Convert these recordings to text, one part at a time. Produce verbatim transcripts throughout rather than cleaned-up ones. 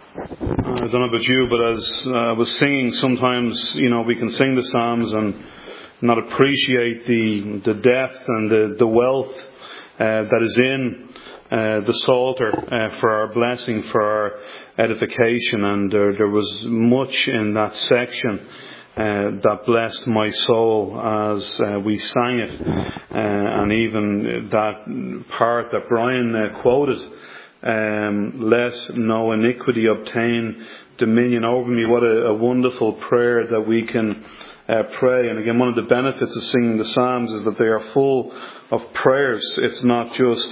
I don't know about you, but as uh, I was singing, sometimes, you know, we can sing the Psalms and not appreciate the the depth and the, the wealth uh, that is in uh, the Psalter uh, for our blessing, for our edification. And there, there was much in that section uh, that blessed my soul as uh, we sang it. Uh, and even that part that Brian uh, quoted, Um, let no iniquity obtain dominion over me. What a, a wonderful prayer that we can uh, pray. And again, one of the benefits of singing the Psalms is that they are full of prayers. It's not just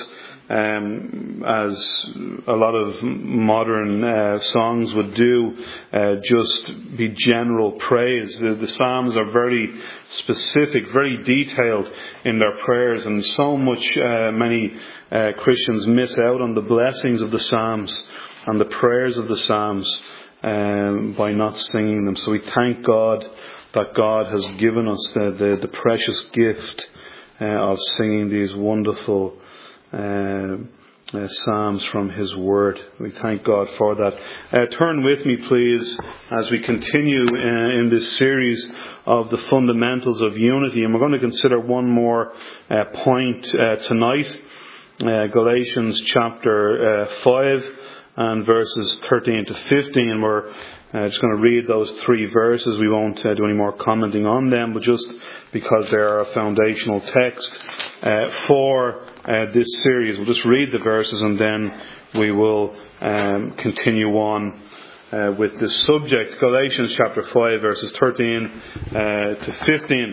um, as a lot of modern uh, songs would do, uh, just be general praise. The, the Psalms are very specific, very detailed in their prayers, and so much uh, many uh, Christians miss out on the blessings of the Psalms and the prayers of the Psalms um, by not singing them. So we thank God that God has given us the, the, the precious gift uh, of singing these wonderful Uh, uh, Psalms from His Word. We thank God for that. Uh, turn with me, please, as we continue uh, in this series of the fundamentals of unity. And we're going to consider one more uh, point uh, tonight. Uh, Galatians chapter uh, five and verses thirteen to fifteen. We're uh, just going to read those three verses. We won't uh, do any more commenting on them, but just because they are a foundational text uh, for uh, this series. We'll just read the verses and then we will um, continue on uh, with this subject. Galatians chapter five, verses thirteen uh, to fifteen.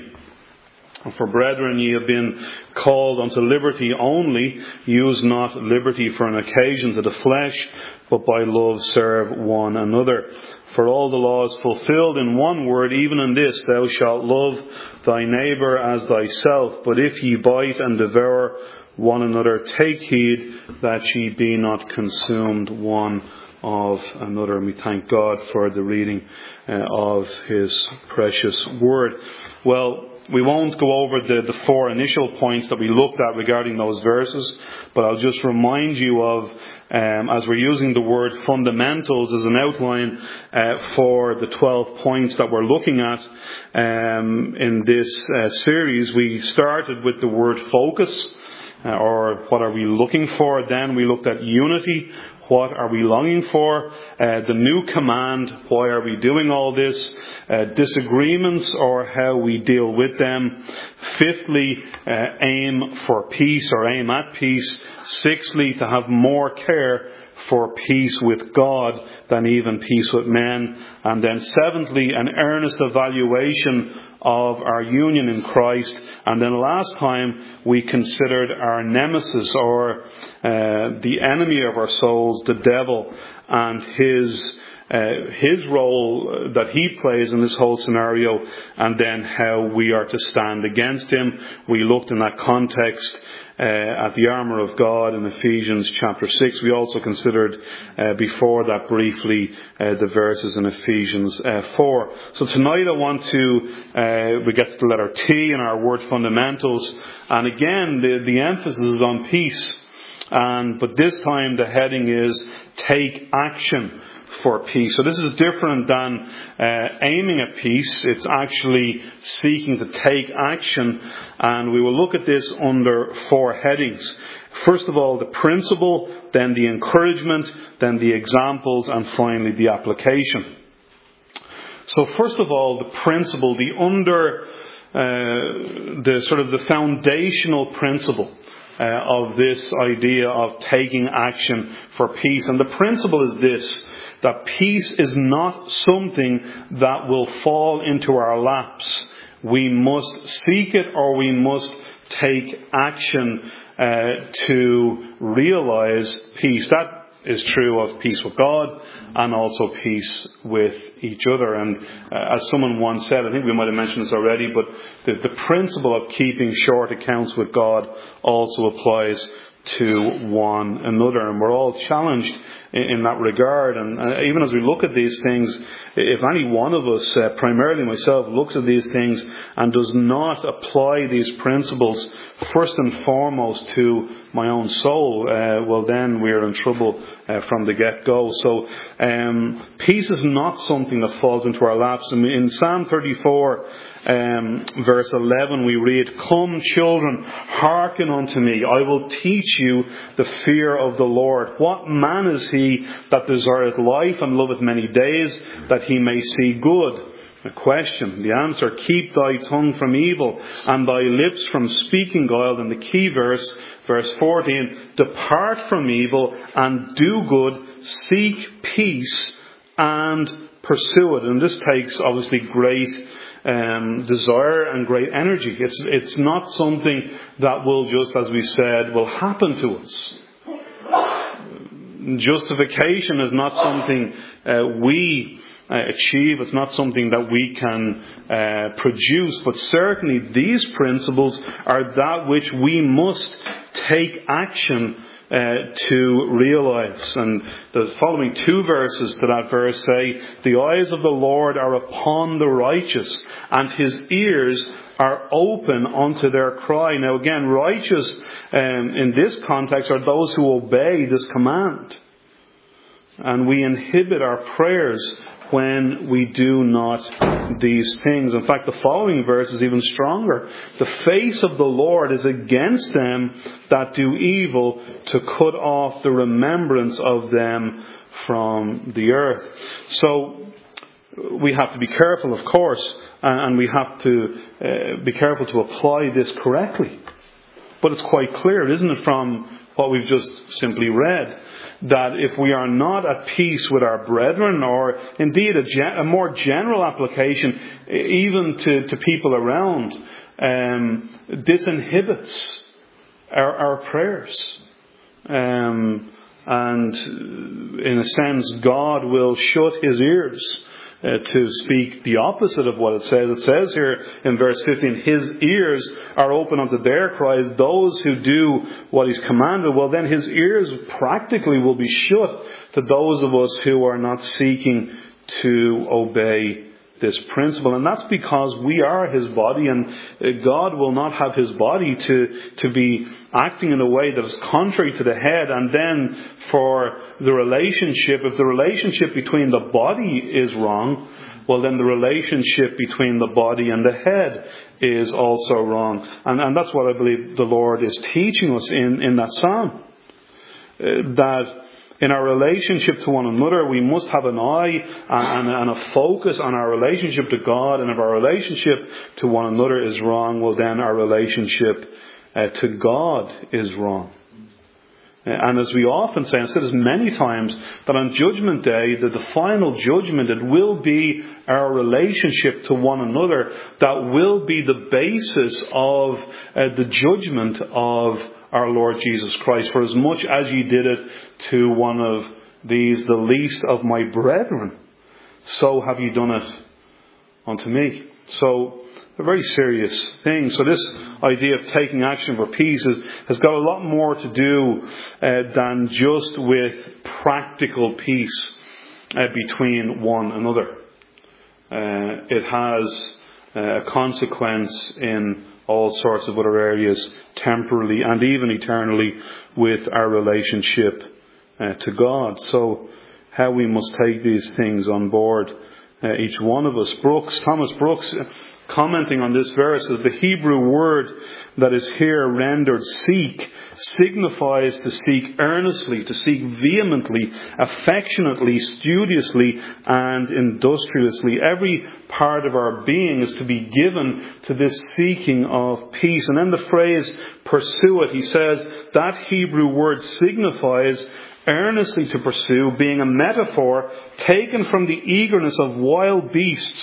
For brethren, ye have been called unto liberty only. Use not liberty for an occasion to the flesh, but by love serve one another. For all the law is fulfilled in one word, even in this, thou shalt love thy neighbour as thyself. But if ye bite and devour one another, take heed that ye be not consumed one of another. And we thank God for the reading uh, of His precious Word. Well, we won't go over the, the four initial points that we looked at regarding those verses, but I'll just remind you of, um, as we're using the word fundamentals as an outline uh, for the twelve points that we're looking at um, in this uh, series. We started with the word focus, uh, or what are we looking for? Then we looked at unity. What are we longing for? Uh, the new command, why are we doing all this? Uh, disagreements, or how we deal with them. Fifthly, uh, aim for peace, or aim at peace. Sixthly, to have more care for peace with God than even peace with men. And then seventhly, an earnest evaluation of our union in Christ. And then last time we considered our nemesis, or uh, the enemy of our souls, the devil, and his uh, his role that he plays in this whole scenario, and then how we are to stand against him. We looked in that context Uh, at the armour of God in Ephesians chapter six. We also considered uh, before that briefly uh, the verses in Ephesians uh, four. So tonight I want to, uh, we get to the letter T in our word fundamentals. And again, the, the emphasis is on peace. And but this time the heading is take action for peace. So this is different than uh, aiming at peace. It's actually seeking to take action. And we will look at this under four headings. First of all, the principle, then the encouragement, then the examples, and finally the application. So first of all, the principle, the under, uh, the sort of the foundational principle uh, of this idea of taking action for peace. And the principle is this: that peace is not something that will fall into our laps. We must seek it, or we must take action uh, to realize peace. That is true of peace with God and also peace with each other. And uh, as someone once said, I think we might have mentioned this already, but the, the principle of keeping short accounts with God also applies to one another. And we're all challenged in, in that regard. And uh, even as we look at these things, if any one of us, uh, primarily myself, looks at these things and does not apply these principles first and foremost to my own soul, uh, well then we're in trouble uh, from the get-go. So um, peace is not something that falls into our laps. I mean, in Psalm thirty-four, um, verse eleven, we read, "Come, children, hearken unto me. I will teach you the fear of the Lord. What man is he that desireth life and loveth many days, that he may see good?" The question, the answer, "Keep thy tongue from evil and thy lips from speaking guile." And the key verse, verse fourteen, "Depart from evil and do good, seek peace and pursue it." And this takes obviously great um, desire and great energy. It's, it's not something that will just, as we said, will happen to us. Justification is not something uh, we uh, achieve. It's not something that we can uh, produce. But certainly these principles are that which we must take action uh, to realize. And the following two verses to that verse say, "The eyes of the Lord are upon the righteous, and his ears are open unto their cry." Now again, righteous um, in this context are those who obey this command. And we inhibit our prayers when we do not these things. In fact, the following verse is even stronger. "The face of the Lord is against them that do evil, to cut off the remembrance of them from the earth." So we have to be careful, of course, and we have to uh, be careful to apply this correctly. But it's quite clear, isn't it, from what we've just simply read, that if we are not at peace with our brethren, or indeed a, gen- a more general application even to, to people around, um, this inhibits our, our prayers. Um, and in a sense, God will shut his ears Uh, to speak the opposite of what it says. It says here in verse fifteen, "His ears are open unto their cries, those who do what he's commanded." Well, then his ears practically will be shut to those of us who are not seeking to obey this principle. And that's because we are his body, and God will not have his body to, to be acting in a way that is contrary to the head. And then for the relationship, if the relationship between the body is wrong, well then the relationship between the body and the head is also wrong. And, and that's what I believe the Lord is teaching us in, in that psalm. Uh, that in our relationship to one another, we must have an eye and, and a focus on our relationship to God. And if our relationship to one another is wrong, well then our relationship uh, to God is wrong. And as we often say, and said this many times, that on Judgment Day, that the final judgment, it will be our relationship to one another that will be the basis of uh, the judgment of our Lord Jesus Christ. "For as much as ye did it to one of these, the least of my brethren, so have ye done it unto me." So, a very serious thing. So this idea of taking action for peace is, has got a lot more to do uh, than just with practical peace uh, between one another. Uh, it has uh, a consequence in all sorts of other areas, temporally and even eternally, with our relationship uh, to God. So how we must take these things on board, uh, each one of us. Brooks, Thomas Brooks, commenting on this verse, says the Hebrew word that is here rendered "seek" signifies to seek earnestly, to seek vehemently, affectionately, studiously, and industriously. Every part of our being is to be given to this seeking of peace. And then the phrase "pursue it," he says, that Hebrew word signifies earnestly to pursue, being a metaphor taken from the eagerness of wild beasts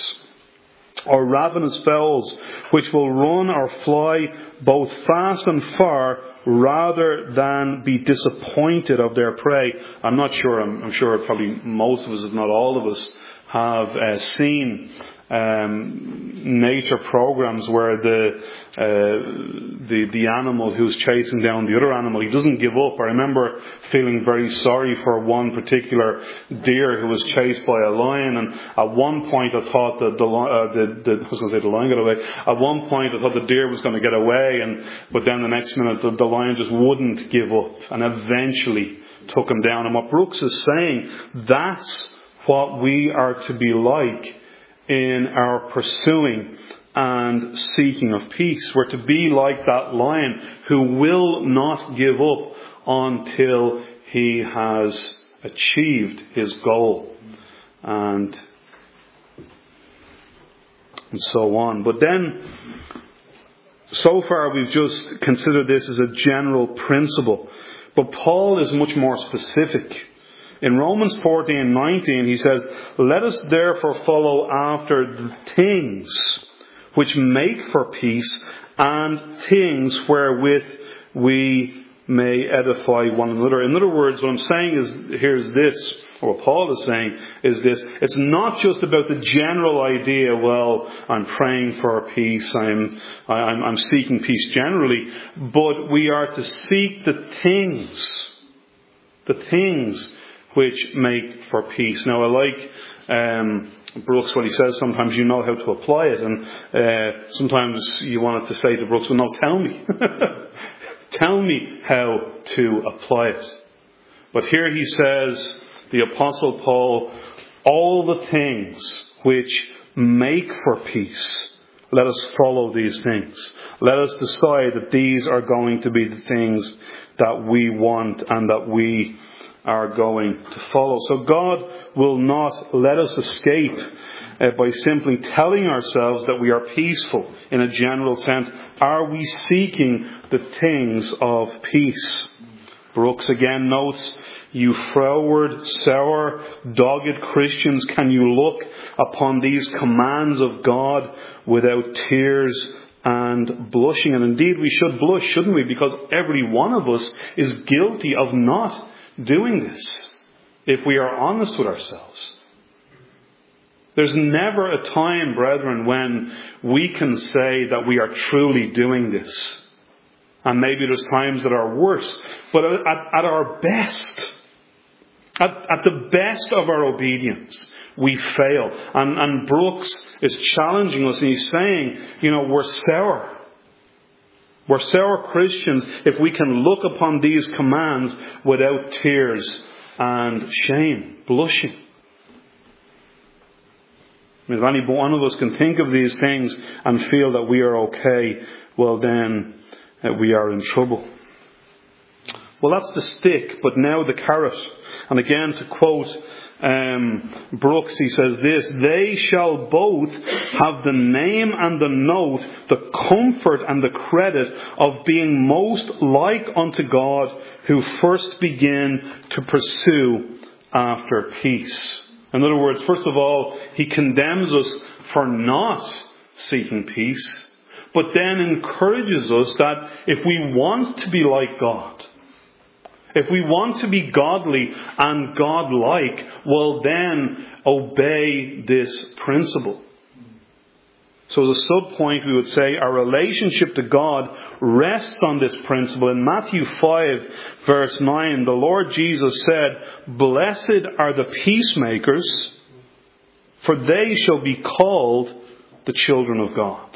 or ravenous fowls, which will run or fly both fast and far, rather than be disappointed of their prey. I'm not sure, I'm, I'm sure probably most of us, if not all of us, have uh, seen um, nature programs where the, uh, the the animal who's chasing down the other animal, he doesn't give up. I remember feeling very sorry for one particular deer who was chased by a lion, and at one point I thought that the, uh, the, the I was going to say the lion got away. At one point I thought the deer was going to get away, and but then the next minute the, the lion just wouldn't give up, and eventually took him down. And what Brooks is saying, that's what we are to be like in our pursuing and seeking of peace. We're to be like that lion who will not give up until he has achieved his goal, and and so on. But then, so far we've just considered this as a general principle, but Paul is much more specific. In Romans fourteen nineteen, he says, "Let us therefore follow after the things which make for peace, and things wherewith we may edify one another." In other words, what I'm saying is, here's this, or what Paul is saying is this: it's not just about the general idea, well, I'm praying for peace, I'm, I'm, I'm seeking peace generally, but we are to seek the things, the things which make for peace. Now, I like um, Brooks when he says sometimes you know how to apply it, and uh, sometimes you wanted to say to Brooks, well, no, tell me. Tell me how to apply it. But here he says, the Apostle Paul, all the things which make for peace, let us follow these things. Let us decide that these are going to be the things that we want and that we are going to follow. So God will not let us escape uh, by simply telling ourselves that we are peaceful in a general sense. Are we seeking the things of peace? Brooks again notes, "You froward, sour, dogged Christians, can you look upon these commands of God without tears and blushing?" And indeed we should blush, shouldn't we? Because every one of us is guilty of not doing this, if we are honest with ourselves. There's never a time, brethren, when we can say that we are truly doing this. And maybe there's times that are worse. But at, at our best, at, at the best of our obedience, we fail. And, and Brooks is challenging us, and he's saying, you know, we're sour. We're sour Christians if we can look upon these commands without tears and shame, blushing. I mean, if any one of us can think of these things and feel that we are okay, well then uh, we are in trouble. Well, that's the stick, but now the carrot. And again, to quote um, Brooks, he says this: "They shall both have the name and the note, the comfort and the credit of being most like unto God, who first begin to pursue after peace." In other words, first of all, he condemns us for not seeking peace, but then encourages us that if we want to be like God, if we want to be godly and godlike, well then obey this principle. So as a sub-point, we would say our relationship to God rests on this principle. In Matthew five, verse nine, the Lord Jesus said, "Blessed are the peacemakers, for they shall be called the children of God."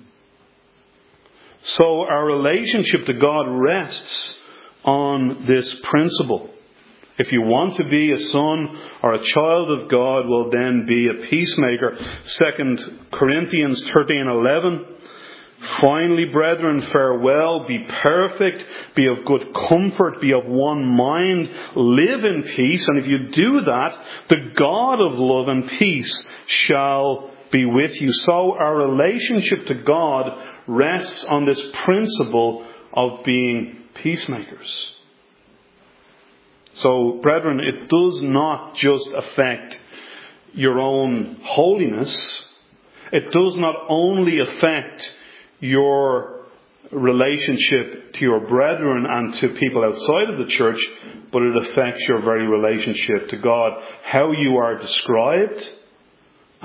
So our relationship to God rests on this principle. If you want to be a son or a child of God, well then be a peacemaker. Second Corinthians thirteen eleven. "Finally, brethren, farewell, be perfect, be of good comfort, be of one mind, live in peace, and if you do that, the God of love and peace shall be with you." So our relationship to God rests on this principle of being peacemakers. So, brethren, it does not just affect your own holiness. It does not only affect your relationship to your brethren and to people outside of the church, but it affects your very relationship to God. How you are described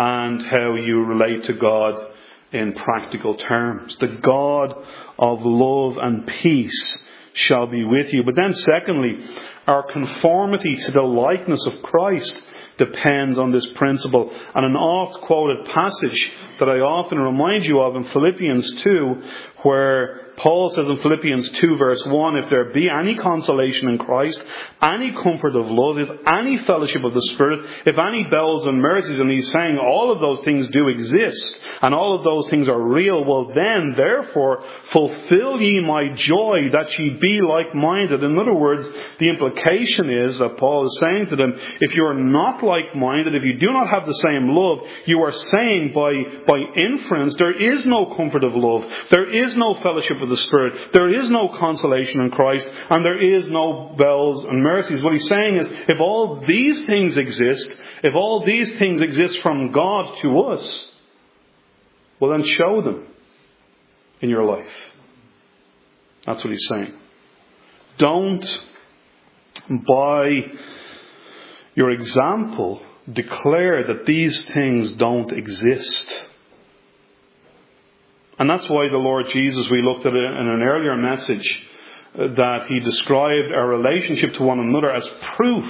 and how you relate to God in practical terms. The God of love and peace shall be with you. But then secondly, our conformity to the likeness of Christ depends on this principle. And an oft-quoted passage that I often remind you of in Philippians two, where Paul says in Philippians two verse one, if there be any consolation in Christ, any comfort of love, if any fellowship of the Spirit, if any bowels and mercies, and he's saying all of those things do exist, and all of those things are real, well then, therefore, fulfill ye my joy, that ye be like-minded. In other words, the implication is that Paul is saying to them, if you are not like-minded, if you do not have the same love, you are saying by, by inference, there is no comfort of love, there is no fellowship of the Spirit, there is no consolation in Christ, and there is no bowels and mercies. What he's saying is, if all these things exist, if all these things exist from God to us, well then show them in your life. That's what he's saying. Don't, by your example, declare that these things don't exist. And that's why the Lord Jesus, we looked at it in an earlier message, that he described our relationship to one another as proof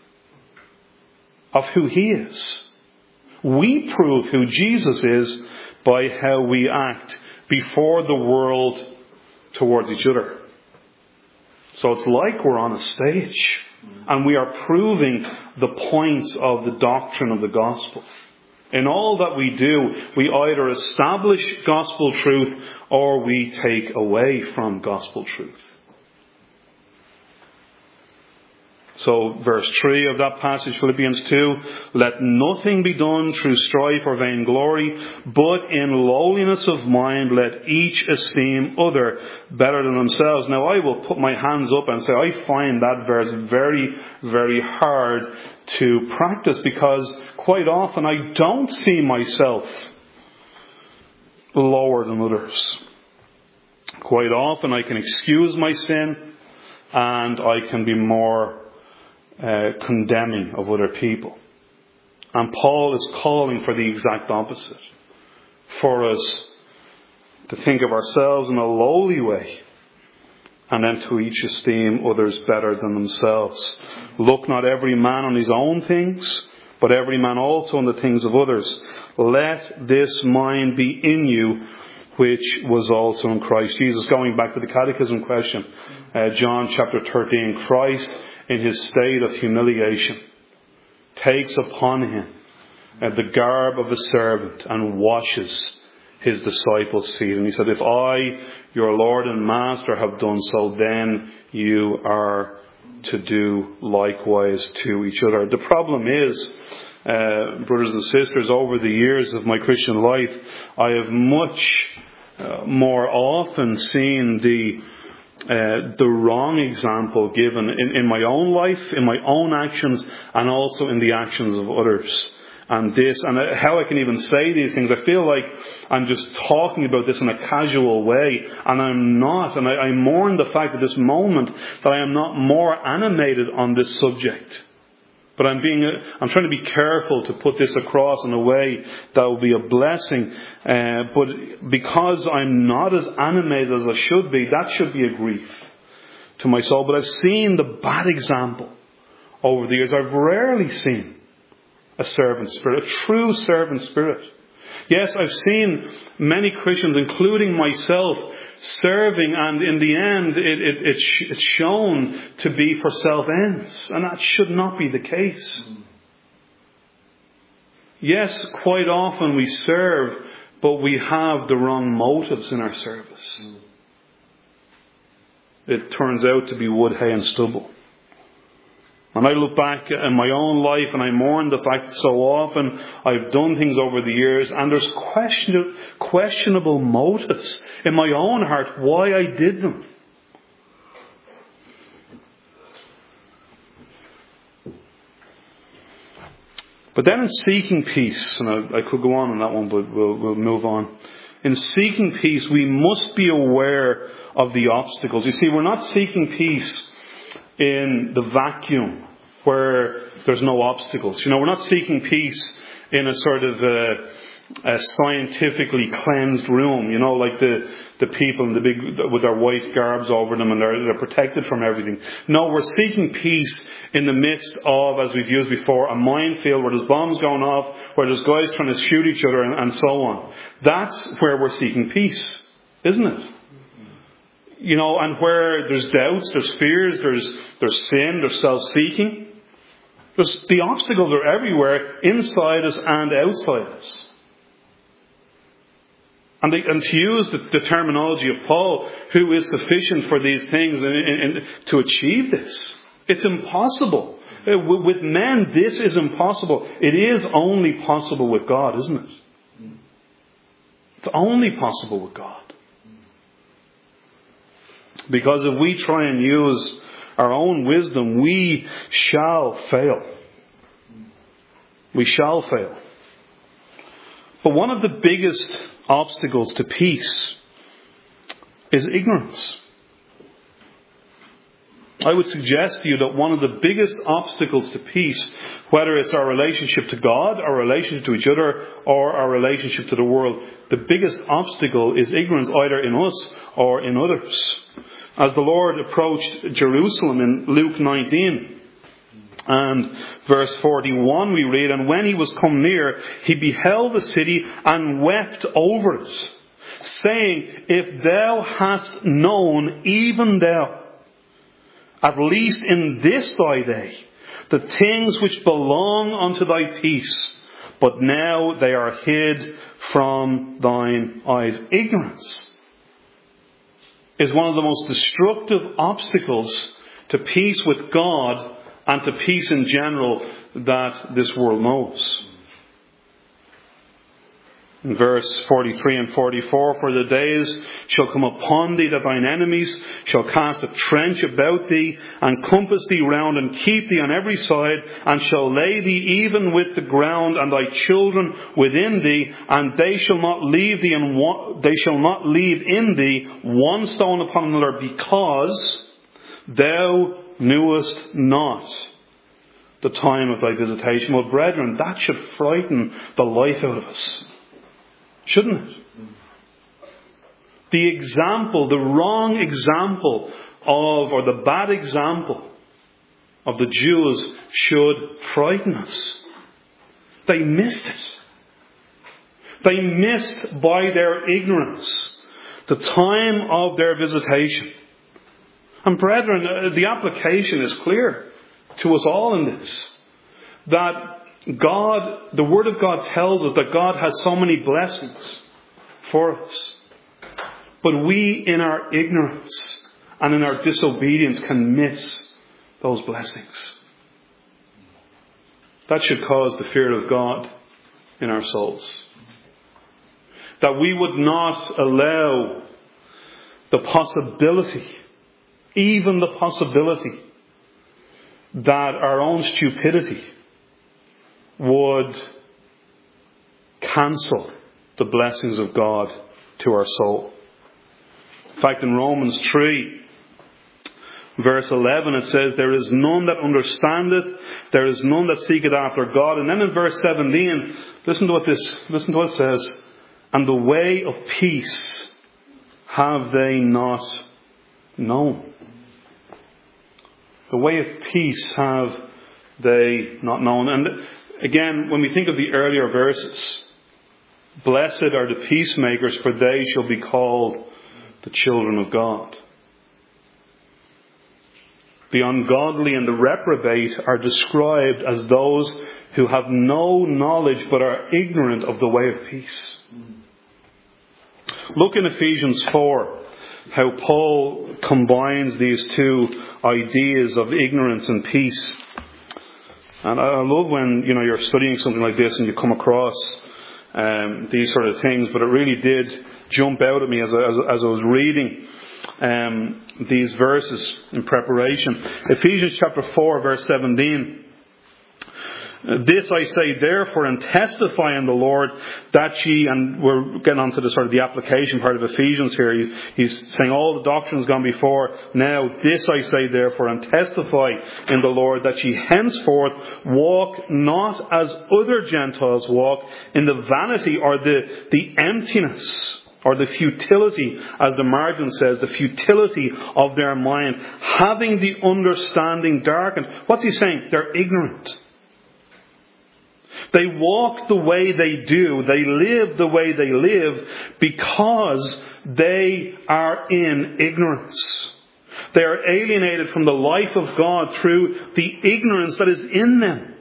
of who he is. We prove who Jesus is by how we act before the world towards each other. So it's like we're on a stage and we are proving the points of the doctrine of the gospel. In all that we do, we either establish gospel truth or we take away from gospel truth. So verse three of that passage, Philippians two, let nothing be done through strife or vainglory, but in lowliness of mind let each esteem other better than themselves. Now I will put my hands up and say I find that verse very, very hard to practice, because quite often I don't see myself lower than others. Quite often I can excuse my sin and I can be more Uh, condemning of other people. And Paul is calling for the exact opposite. For us to think of ourselves in a lowly way, and then to each esteem others better than themselves. Look not every man on his own things, but every man also on the things of others. Let this mind be in you, which was also in Christ Jesus. Going back to the catechism question, uh, John chapter thirteen, Christ in his state of humiliation takes upon him uh, the garb of a servant and washes his disciples' feet. And he said, if I, your Lord and Master, have done so, then you are to do likewise to each other. The problem is, uh, brothers and sisters, over the years of my Christian life, I have much uh, more often seen the Uh, the wrong example given in, in my own life, in my own actions, and also in the actions of others. And this, and how I can even say these things, I feel like I'm just talking about this in a casual way, and I'm not. And I, I mourn the fact at this moment that I am not more animated on this subject. But I'm being, I'm trying to be careful to put this across in a way that will be a blessing. Uh, but because I'm not as animated as I should be, that should be a grief to my soul. But I've seen the bad example over the years. I've rarely seen a servant spirit, a true servant spirit. Yes, I've seen many Christians, including myself, serving, and in the end it, it, it, it's shown to be for self-ends, and that should not be the case. Yes, quite often we serve, but we have the wrong motives in our service. It turns out to be wood, hay and stubble. And I look back in my own life and I mourn the fact that so often I've done things over the years and there's question, questionable motives in my own heart why I did them. But then in seeking peace, and I, I could go on on that one, but we'll, we'll move on. In seeking peace, we must be aware of the obstacles. You see, we're not seeking peace in the vacuum where there's no obstacles. You know, we're not seeking peace in a sort of a, a scientifically cleansed room, you know, like the, the people in the big, with their white garbs over them, and they're, they're protected from everything. No, we're seeking peace in the midst of, as we've used before, a minefield where there's bombs going off, where there's guys trying to shoot each other, and, and so on. That's where we're seeking peace, isn't it? You know, and where there's doubts, there's fears, there's there's sin, there's self-seeking. There's, the obstacles are everywhere, inside us and outside us. And, they, and to use the, the terminology of Paul, who is sufficient for these things and, and, and to achieve this, it's impossible. With men, this is impossible. It is only possible with God, isn't it? It's only possible with God. Because if we try and use our own wisdom, we shall fail. We shall fail. But one of the biggest obstacles to peace is ignorance. I would suggest to you that one of the biggest obstacles to peace, whether it's our relationship to God, our relationship to each other, or our relationship to the world, the biggest obstacle is ignorance, either in us or in others. As the Lord approached Jerusalem in Luke nineteen and verse forty-one, we read, "And when he was come near, he beheld the city and wept over it, saying, If thou hast known, even thou, at least in this thy day, the things which belong unto thy peace, but now they are hid from thine eyes." Ignorance is one of the most destructive obstacles to peace with God and to peace in general that this world knows. In verse forty-three and forty-four, "For the days shall come upon thee that thine enemies shall cast a trench about thee, and compass thee round, and keep thee on every side, and shall lay thee even with the ground, and thy children within thee, and they shall not leave thee in one, they shall not leave in thee one stone upon another, because thou knewest not the time of thy visitation." Well, brethren, that should frighten the life out of us. Shouldn't it? The example, the wrong example of, or the bad example of the Jews should frighten us. They missed it. They missed by their ignorance the time of their visitation. And brethren, the application is clear to us all in this. That God, the Word of God tells us that God has so many blessings for us. But we, in our ignorance and in our disobedience, can miss those blessings. That should cause the fear of God in our souls. That we would not allow the possibility, even the possibility, that our own stupidity would cancel the blessings of God to our soul. In fact, in Romans three, verse eleven, it says, "There is none that understandeth, there is none that seeketh after God." And then in verse seventeen, listen to what this, listen to what it says, "And the way of peace have they not known." The way of peace have they not known. And again, when we think of the earlier verses, "Blessed are the peacemakers, for they shall be called the children of God." The ungodly and the reprobate are described as those who have no knowledge but are ignorant of the way of peace. Look in Ephesians four, how Paul combines these two ideas of ignorance and peace. And I love when, you know, you're studying something like this and you come across um, these sort of things. But it really did jump out at me as I, as, as I was reading um, these verses in preparation. Ephesians chapter four, verse seventeen. This I say therefore and testify in the Lord that ye, and we're getting on to the sort of the application part of Ephesians here. He, he's saying all the doctrine's gone before. Now this I say therefore and testify in the Lord that ye henceforth walk not as other Gentiles walk, in the vanity or the, the emptiness or the futility, as the margin says, the futility of their mind, having the understanding darkened. What's he saying? They're ignorant. They walk the way they do, they live the way they live, because they are in ignorance. They are alienated from the life of God through the ignorance that is in them.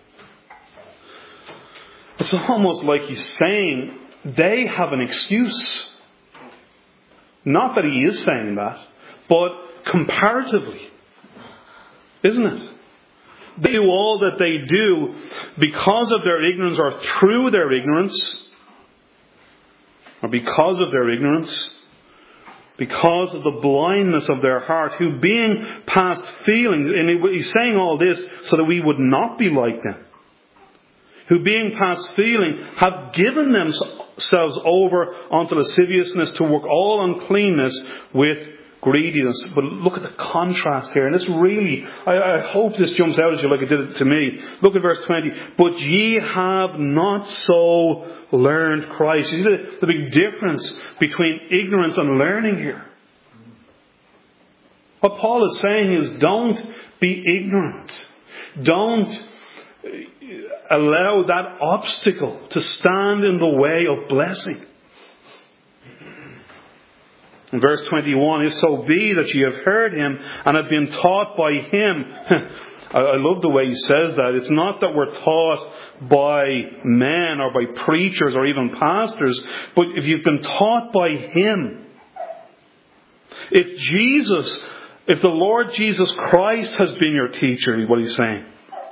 It's almost like he's saying they have an excuse. Not that he is saying that, but comparatively. Isn't it? They do all that they do because of their ignorance, or through their ignorance, or because of their ignorance, because of the blindness of their heart, who being past feeling, and he's saying all this so that we would not be like them, who being past feeling have given themselves over unto lasciviousness, to work all uncleanness with greediness. But look at the contrast here. And this really, I, I hope this jumps out at you like it did to me. Look at verse twenty. But ye have not so learned Christ. You see the, the big difference between ignorance and learning here. What Paul is saying is, don't be ignorant. Don't allow that obstacle to stand in the way of blessing. In verse twenty-one, if so be that ye have heard him and have been taught by him. I love the way he says that. It's not that we're taught by men or by preachers or even pastors, but if you've been taught by him. If Jesus, if the Lord Jesus Christ has been your teacher, what he's saying,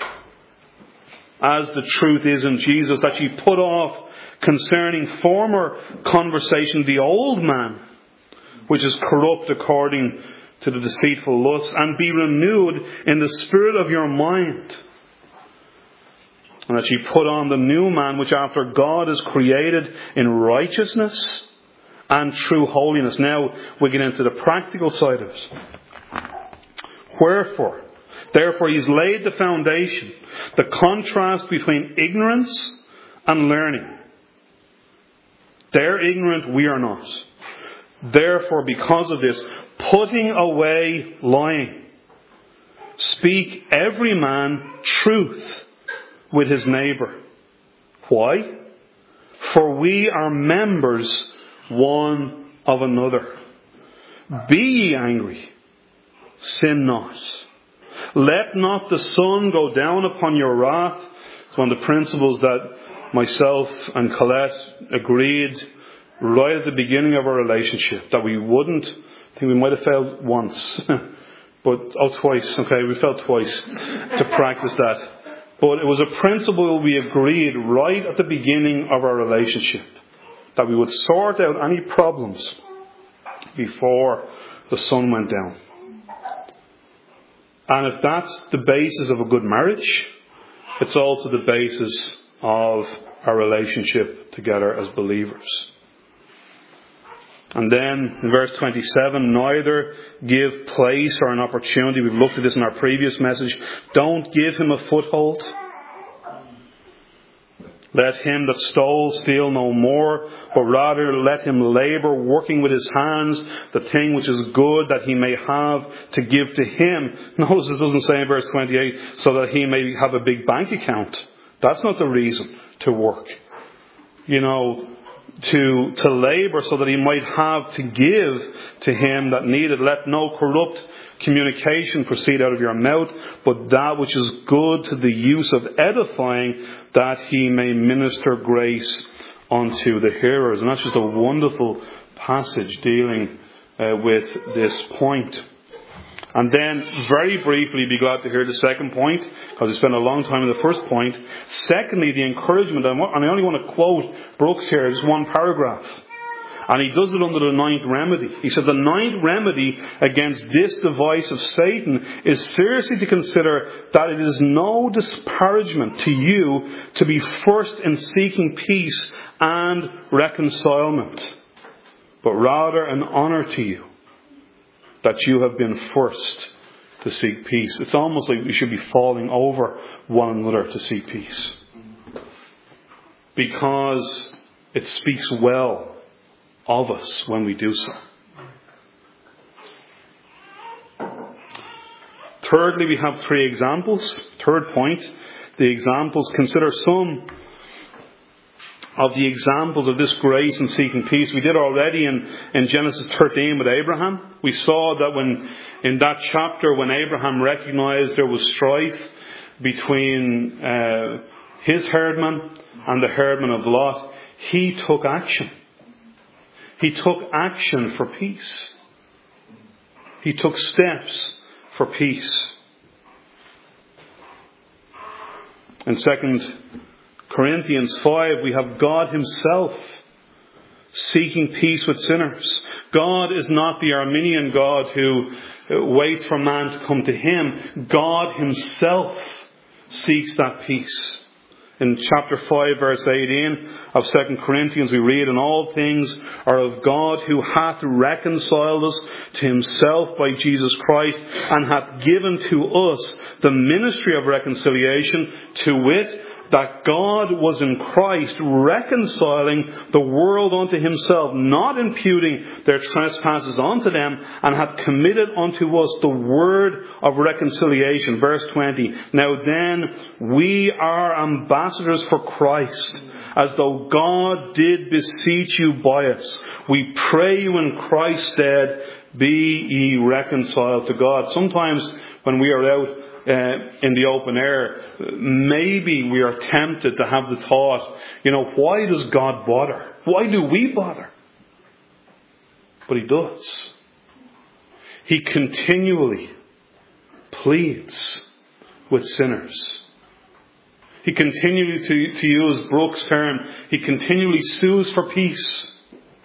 as the truth is in Jesus, that ye put off concerning former conversation the old man, which is corrupt according to the deceitful lusts, and be renewed in the spirit of your mind. And that ye put on the new man, which after God is created in righteousness and true holiness. Now we get into the practical side of it. Wherefore, therefore he's laid the foundation, the contrast between ignorance and learning. They're ignorant, we are not. Therefore, because of this, putting away lying, speak every man truth with his neighbour. Why? For we are members one of another. Be ye angry, sin not. Let not the sun go down upon your wrath. It's one of the principles that myself and Colette agreed right at the beginning of our relationship, that we wouldn't, I think we might have failed once, but, oh, twice, okay, we failed twice to practice that. But it was a principle we agreed right at the beginning of our relationship, that we would sort out any problems before the sun went down. And if that's the basis of a good marriage, it's also the basis of our relationship together as believers. And then in verse twenty-seven, neither give place or an opportunity. We've looked at this in our previous message. Don't give him a foothold. Let him that stole steal no more, but rather let him labour, working with his hands, the thing which is good, that he may have to give to him. Notice it doesn't say in verse twenty-eight, so that he may have a big bank account. That's not the reason to work. You know, to to labour so that he might have to give to him that needed. Let no corrupt communication proceed out of your mouth, but that which is good to the use of edifying, that he may minister grace unto the hearers. And that's just a wonderful passage dealing uh, with this point. And then, very briefly, be glad to hear the second point, because we spent a long time on the first point. Secondly, the encouragement, and I only want to quote Brooks here, just one paragraph. And he does it under the ninth remedy. He said the ninth remedy against this device of Satan is seriously to consider that it is no disparagement to you to be first in seeking peace and reconcilement, but rather an honour to you that you have been first to seek peace. It's almost like we should be falling over one another to seek peace, because it speaks well of us when we do so. Thirdly, we have three examples. Third point, the examples. Consider some of the examples of this grace in seeking peace. We did already in, in Genesis thirteen with Abraham. We saw that when in that chapter, when Abraham recognized there was strife between uh, his herdmen and the herdmen of Lot, he took action. He took action for peace. He took steps for peace. In Second Corinthians five, we have God himself seeking peace with sinners. God is not the Arminian God who waits for man to come to him. God himself seeks that peace. In chapter five, verse eighteen of Second Corinthians, we read, "And all things are of God, who hath reconciled us to himself by Jesus Christ, and hath given to us the ministry of reconciliation, to wit, that God was in Christ reconciling the world unto himself, not imputing their trespasses unto them, and hath committed unto us the word of reconciliation." Verse twenty, "Now then, we are ambassadors for Christ, as though God did beseech you by us. We pray you in Christ's stead, be ye reconciled to God." Sometimes when we are out Uh, in the open air, maybe we are tempted to have the thought, you know, why does God bother? Why do we bother? But he does. He continually pleads with sinners. He continually, to, to use Brooks' term, he continually sues for peace.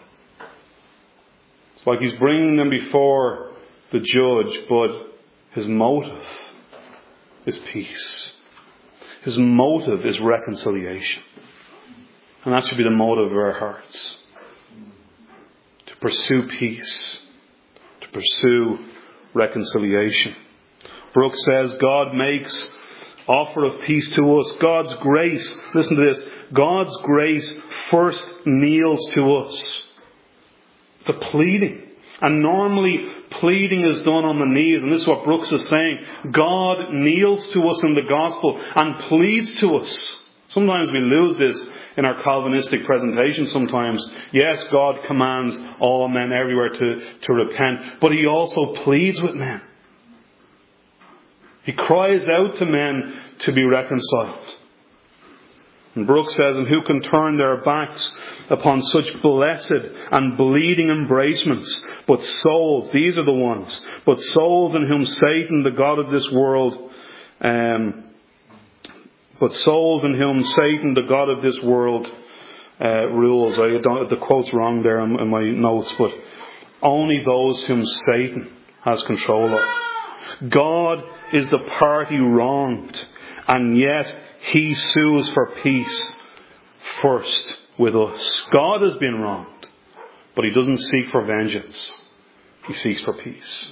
It's like he's bringing them before the judge, but his motive is peace. His motive is reconciliation. And that should be the motive of our hearts. To pursue peace. To pursue reconciliation. Brooks says, God makes offer of peace to us. God's grace, listen to this, God's grace first kneels to us. It's a pleading. And normally pleading is done on the knees, and this is what Brooks is saying. God kneels to us in the gospel and pleads to us. Sometimes we lose this in our Calvinistic presentation sometimes. Yes, God commands all men everywhere to, to repent, but he also pleads with men. He cries out to men to be reconciled. And Brooks says, "And who can turn their backs upon such blessed and bleeding embracements? But souls," these are the ones, "but souls in whom Satan, the god of this world, um, but souls in whom Satan, the god of this world, uh, rules." I don't, the quote's wrong there in, in my notes, but only those whom Satan has control of. God is the party wronged, and yet he sues for peace first with us. God has been wronged, but he doesn't seek for vengeance. He seeks for peace.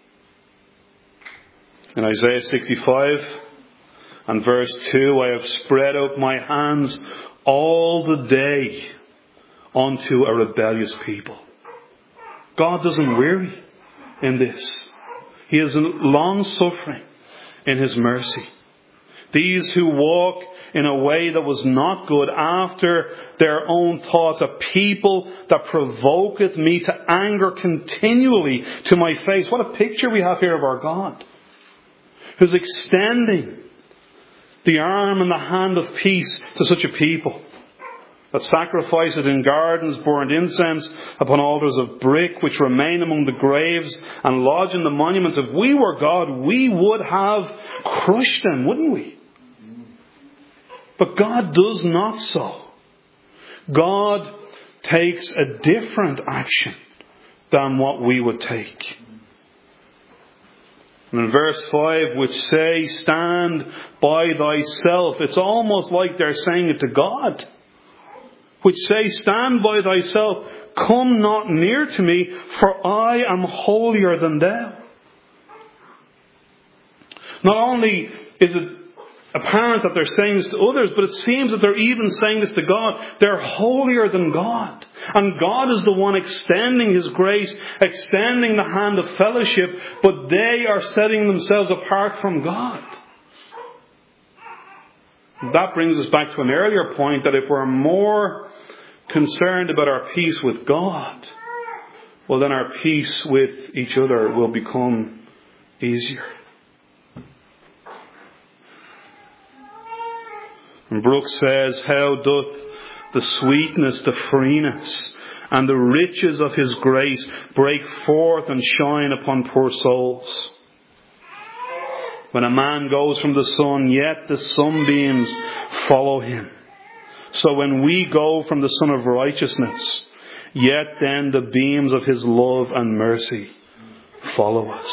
In Isaiah sixty-five and verse two, "I have spread out my hands all the day unto a rebellious people." God doesn't weary in this. He is long suffering in his mercy. These who walk in a way that was not good after their own thoughts, a people that provoketh me to anger continually to my face. What a picture we have here of our God, who's extending the arm and the hand of peace to such a people, that sacrifices in gardens, burned incense upon altars of brick, which remain among the graves and lodge in the monuments. If we were God, we would have crushed them, wouldn't we? But God does not so. God takes a different action than what we would take. And in verse five, which say, stand by thyself, it's almost like they're saying it to God. Which say, stand by thyself, come not near to me, for I am holier than thou. Not only is it apparent that they're saying this to others, but it seems that they're even saying this to God. They're holier than God. And God is the one extending His grace, extending the hand of fellowship, but they are setting themselves apart from God. That brings us back to an earlier point, that if we're more concerned about our peace with God, well, then our peace with each other will become easier. And Brooks says, how doth the sweetness, the freeness, and the riches of His grace break forth and shine upon poor souls. When a man goes from the sun, yet the sunbeams follow him. So when we go from the Sun of Righteousness, yet then the beams of His love and mercy follow us.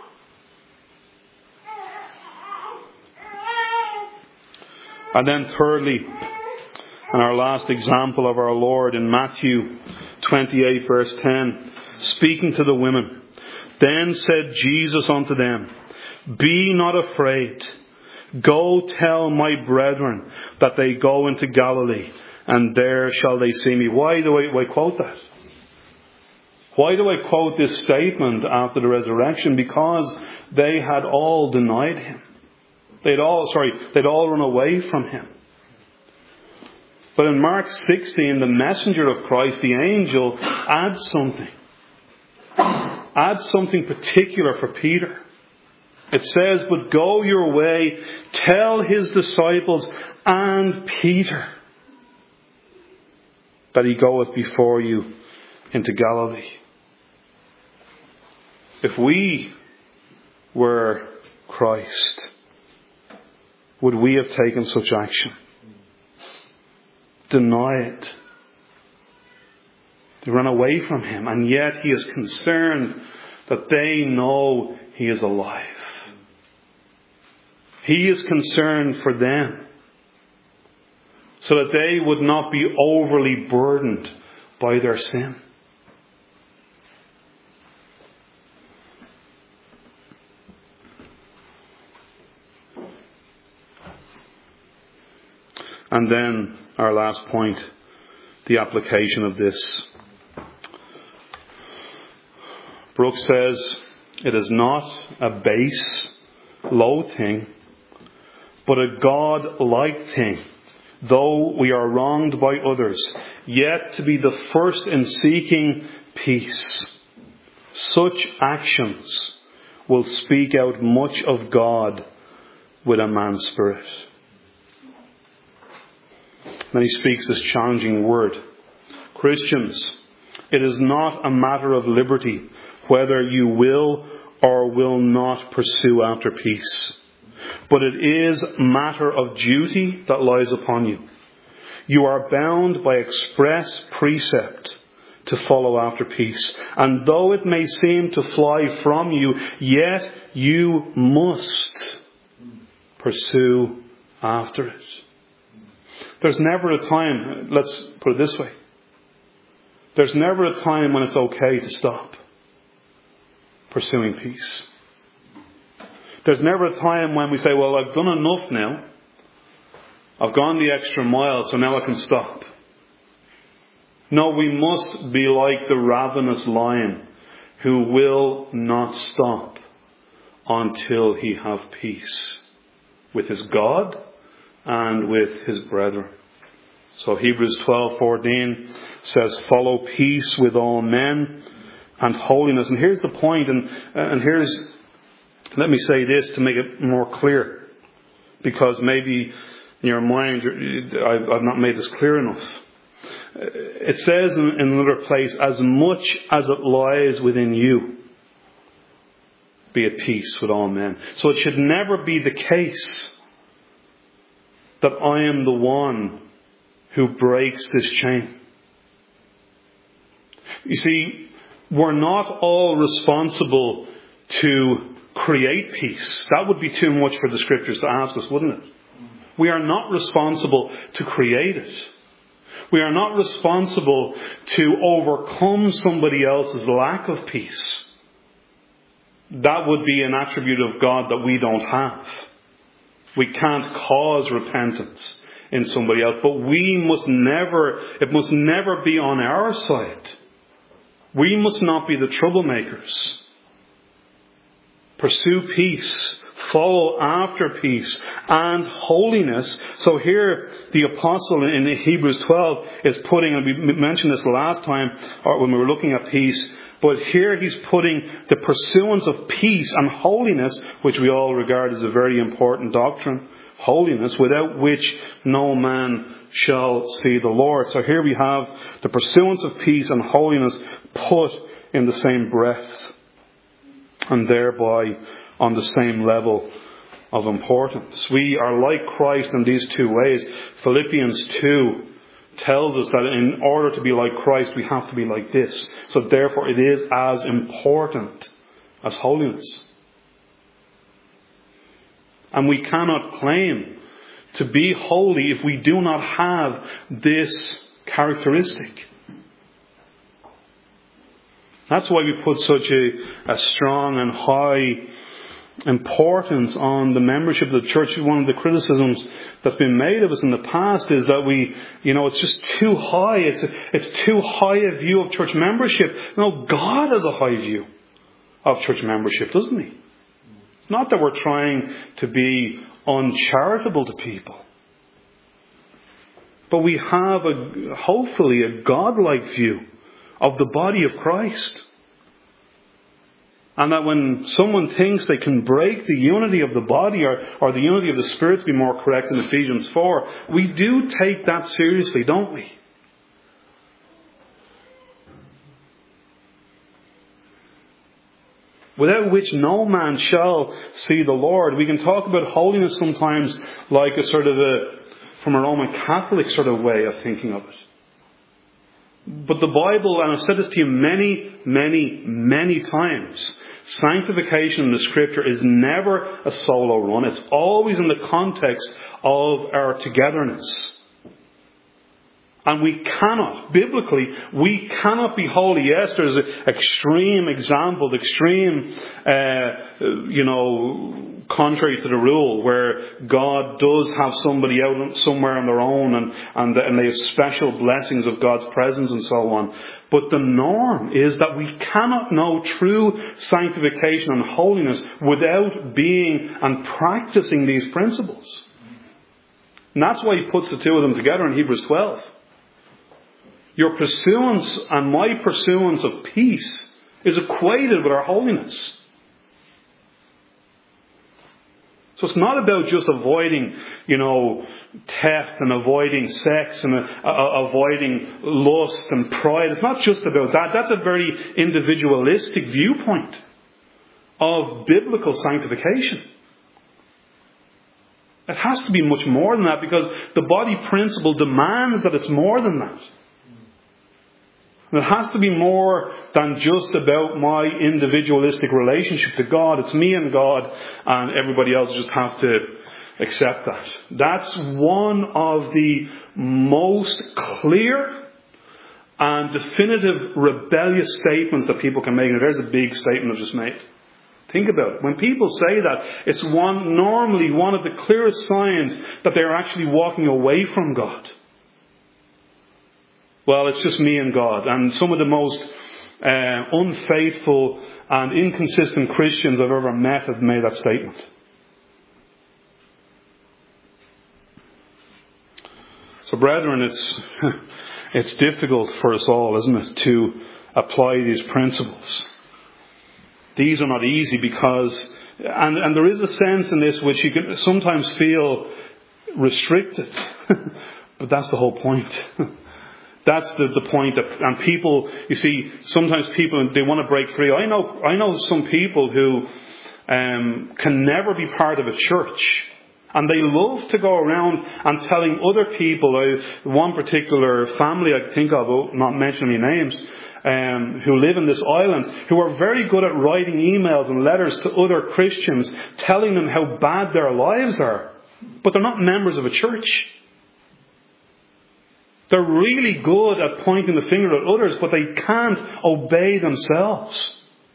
And then thirdly, and our last example of our Lord in Matthew twenty-eight verse ten, speaking to the women, then said Jesus unto them, be not afraid. Go tell my brethren that they go into Galilee, and there shall they see me. Why do I, why quote that? Why do I quote this statement after the resurrection? Because they had all denied Him. They'd all, sorry, they'd all run away from Him. But in Mark sixteen, the messenger of Christ, the angel, adds something. Adds something particular for Peter. It says, but go your way, tell His disciples and Peter that he goeth before you into Galilee. If we were Christ, would we have taken such action? Deny it. They run away from Him, and yet He is concerned that they know He is alive. He is concerned for them, so that they would not be overly burdened by their sin. And then our last point, the application of this. Brooks says, it is not a base, low thing, but a God-like thing. Though we are wronged by others, yet to be the first in seeking peace. Such actions will speak out much of God with a man's spirit. Then he speaks this challenging word. Christians, it is not a matter of liberty whether you will or will not pursue after peace. But it is matter of duty that lies upon you. You are bound by express precept to follow after peace. And though it may seem to fly from you, yet you must pursue after it. There's never a time, let's put it this way. There's never a time when it's okay to stop pursuing peace. There's never a time when we say, well, I've done enough now. I've gone the extra mile, so now I can stop. No, we must be like the ravenous lion who will not stop until he have peace with his God and with his brethren. So Hebrews twelve fourteen says, follow peace with all men and holiness. And here's the point, and, and here's, let me say this to make it more clear, because maybe in your mind I've, I've not made this clear enough. It says in, in another place, as much as it lies within you, be at peace with all men. So it should never be the case that I am the one who breaks this chain. You see, we're not all responsible to create peace. That would be too much for the Scriptures to ask us, wouldn't it? We are not responsible to create it. We are not responsible to overcome somebody else's lack of peace. That would be an attribute of God that we don't have. We can't cause repentance in somebody else, but we must never, it must never be on our side. We must not be the troublemakers. Pursue peace. Follow after peace and holiness. So here the apostle in Hebrews twelve is putting, and we mentioned this last time or when we were looking at peace, but here he's putting the pursuance of peace and holiness, which we all regard as a very important doctrine, holiness, without which no man shall see the Lord. So here we have the pursuance of peace and holiness put in the same breath, and thereby on the same level of importance. We are like Christ in these two ways. Philippians two tells us that in order to be like Christ, we have to be like this. So therefore it is as important as holiness. And we cannot claim to be holy if we do not have this characteristic. That's why we put such a, a strong and high importance on the membership of the church. One of the criticisms that's been made of us in the past is that we, you know, it's just too high. It's a, it's too high a view of church membership. No, God has a high view of church membership, doesn't He? It's not that we're trying to be uncharitable to people, but we have a hopefully a godlike view of the body of Christ. And that when someone thinks they can break the unity of the body, or, or the unity of the Spirit, to be more correct in Ephesians four, we do take that seriously, don't we? Without which no man shall see the Lord. We can talk about holiness sometimes like a sort of a, from a Roman Catholic sort of way of thinking of it. But the Bible, and I've said this to you many, many, many times, sanctification in the Scripture is never a solo run. It's always in the context of our togetherness. And we cannot, biblically, we cannot be holy. Yes, there's extreme examples, extreme, uh, you know, contrary to the rule, where God does have somebody out somewhere on their own and, and, and they have special blessings of God's presence and so on. But the norm is that we cannot know true sanctification and holiness without being and practicing these principles. And that's why he puts the two of them together in Hebrews twelve. Your pursuance and my pursuance of peace is equated with our holiness. So it's not about just avoiding, you know, theft and avoiding sex and uh, avoiding lust and pride. It's not just about that. That's a very individualistic viewpoint of biblical sanctification. It has to be much more than that, because the body principle demands that it's more than that. It has to be more than just about my individualistic relationship to God. It's me and God, and everybody else just have to accept that. That's one of the most clear and definitive rebellious statements that people can make. And there's a big statement I've just made. Think about it. When people say that, it's one normally one of the clearest signs that they're actually walking away from God. Well, it's just me and God. And some of the most uh, unfaithful and inconsistent Christians I've ever met have made that statement. So, brethren, it's it's difficult for us all, isn't it, to apply these principles. These are not easy because, and, and there is a sense in this which you can sometimes feel restricted. But that's the whole point. That's the, the point that, and people, you see, sometimes people, they want to break free. I know, I know some people who um, can never be part of a church And they love to go around and telling other people, uh, one particular family I think of, oh, not mentioning any names, um, who live in this island, who are very good at writing emails and letters to other Christians, telling them how bad their lives are. But they're not members of a church. They're really good at pointing the finger at others, but they can't obey themselves.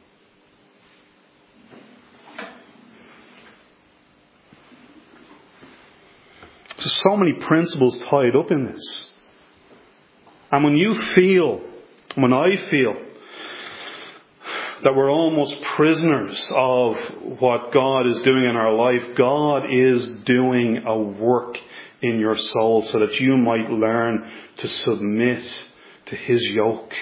There's so many principles tied up in this. And when you feel, when I feel, that we're almost prisoners of what God is doing in our life, God is doing a work in your soul so that you might learn to submit to His yoke.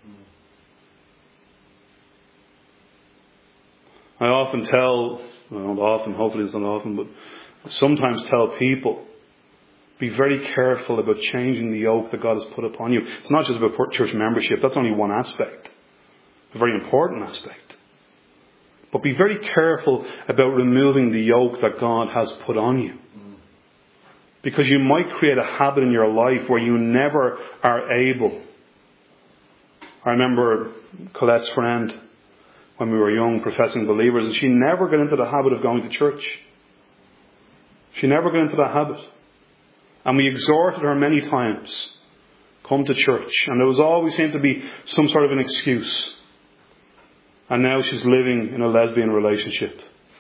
I often tell, well, not often, hopefully it's not often, but I sometimes tell people, be very careful about changing the yoke that God has put upon you. It's not just about church membership. That's only one aspect. A very important aspect. But be very careful about removing the yoke that God has put on you. Because you might create a habit in your life where you never are able. I remember Colette's friend when we were young, professing believers, and she never got into the habit of going to church. She never got into that habit. And we exhorted her many times, come to church. And there was always seemed to be some sort of an excuse. And now she's living in a lesbian relationship.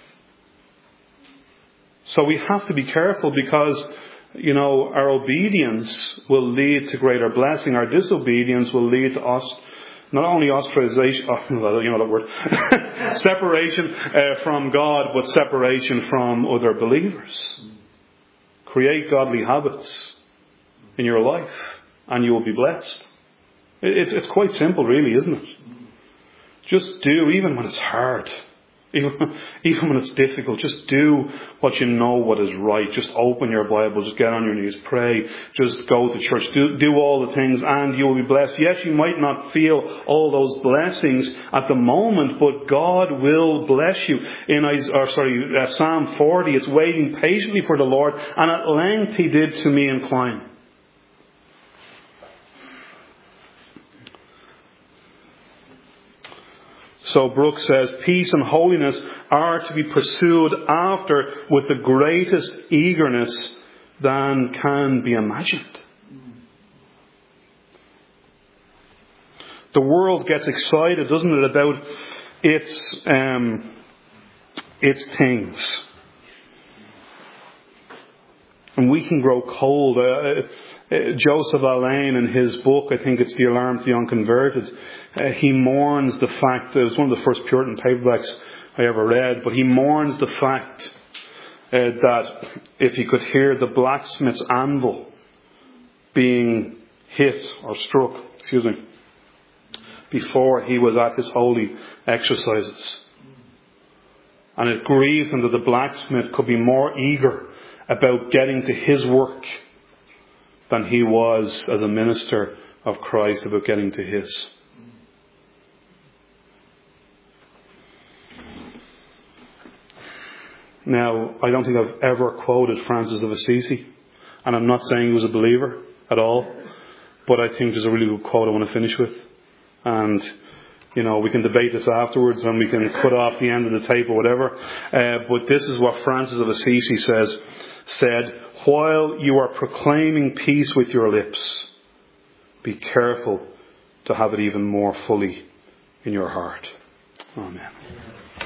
So we have to be careful because, you know, our obedience will lead to greater blessing. Our disobedience will lead to us, not only ostracization, oh, you know that word, separation uh, from God, but separation from other believers. Create godly habits in your life and you will be blessed. It's, it's quite simple really, isn't it? Just do, even when it's hard, even, even when it's difficult, just do what you know what is right. Just open your Bible, just get on your knees, pray, just go to church, do, do all the things and you will be blessed. Yes, you might not feel all those blessings at the moment, but God will bless you. In or sorry, uh, Psalm forty, it's waiting patiently for the Lord, and at length He did to me incline. So Brooks says, peace and holiness are to be pursued after with the greatest eagerness than can be imagined. The world gets excited, doesn't it, about its um, its things. And we can grow cold. Uh, uh, Joseph Alleine, in his book, I think it's The Alarm to the Unconverted, uh, he mourns the fact, it was one of the first Puritan paperbacks I ever read, but he mourns the fact uh, that if he could hear the blacksmith's anvil being hit or struck, excuse me, before he was at his holy exercises. And it grieved him that the blacksmith could be more eager about getting to his work than he was as a minister of Christ about getting to his. Now, I don't think I've ever quoted Francis of Assisi, and I'm not saying he was a believer at all, but I think there's a really good quote I want to finish with. And, you know, we can debate this afterwards and we can cut off the end of the tape or whatever. Uh, but this is what Francis of Assisi says, said, while you are proclaiming peace with your lips, be careful to have it even more fully in your heart. Amen.